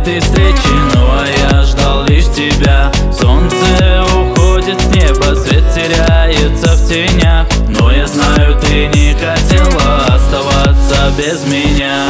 этой встречи, ну а я ждал лишь тебя. Солнце уходит с неба, свет теряется в тенях, но я знаю, ты не хотела оставаться без меня.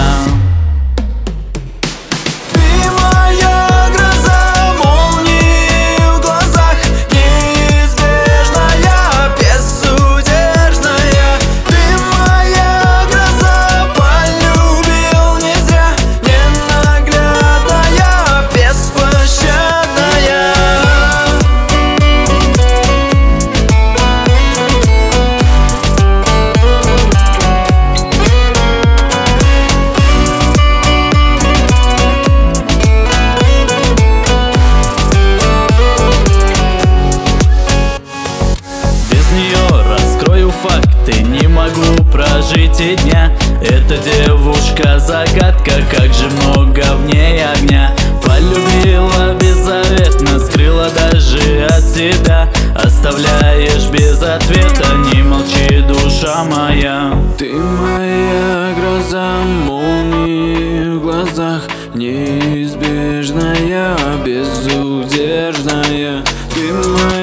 Факты, не могу прожить и дня. Эта девушка загадка, как же много в ней огня. Полюбила беззаветно, скрыла даже от себя. Оставляешь без ответа, не молчи, душа моя. Ты моя гроза, молнии в глазах, неизбежная, безудержная. Ты моя